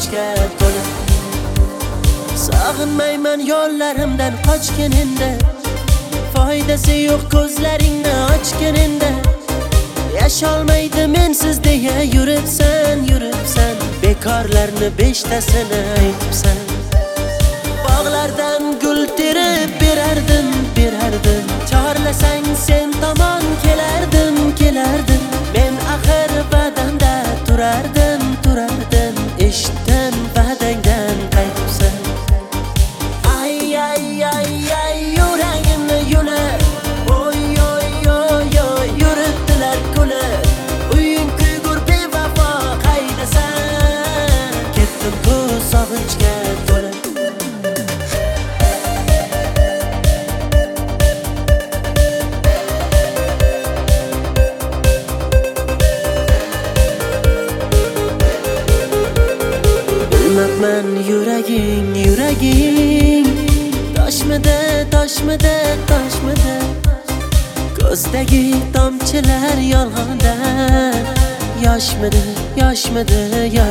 sog'inchga to'la. Sog'inmayman yo'llarimdan qochganingda, foydasi yo'q ko'zlaringni ochganingda. Yasholmaydi mensiz deya yuribsan, bekorlarni beshtasini aytibsan. Bog'lardan gul terib berardim, chorlasang sen tomon kelardim. Men axir va'damda turardim, eshitdim va'dangdan qaytibsan. Ay yuragimni yular, oy yuribdilar kulib. Uying kuygur bevafo qaydasan, ketdim bu sog'inchga to'la. Bilmabman yuraging toshmidi. Ko'zdagi tomchilar yolg'ondan yoshmidi.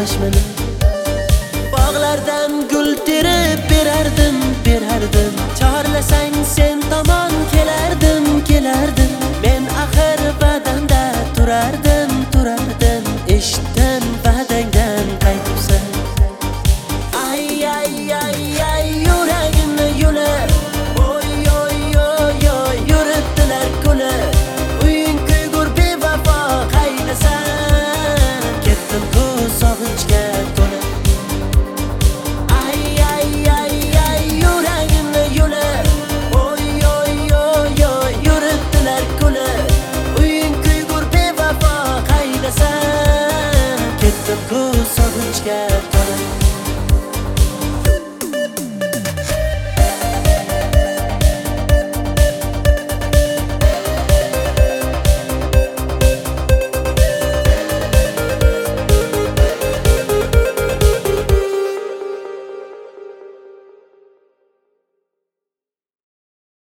Bog'lardan gul terib berardim, chorlasang sen tomon kelardim. Men axir va'damda turardim, eshitdim va'dangdan qaytibsan. Ay yuragimni yular, oy yuribdilar kulib. Uying kuygur bevafo qaydasan, ketdim bu sog'inchga to'la. Ay yuragimni yular, oy yuribdilar kulib. Uying kuygur bevafo qaydasan, ketdim bu sog'inchga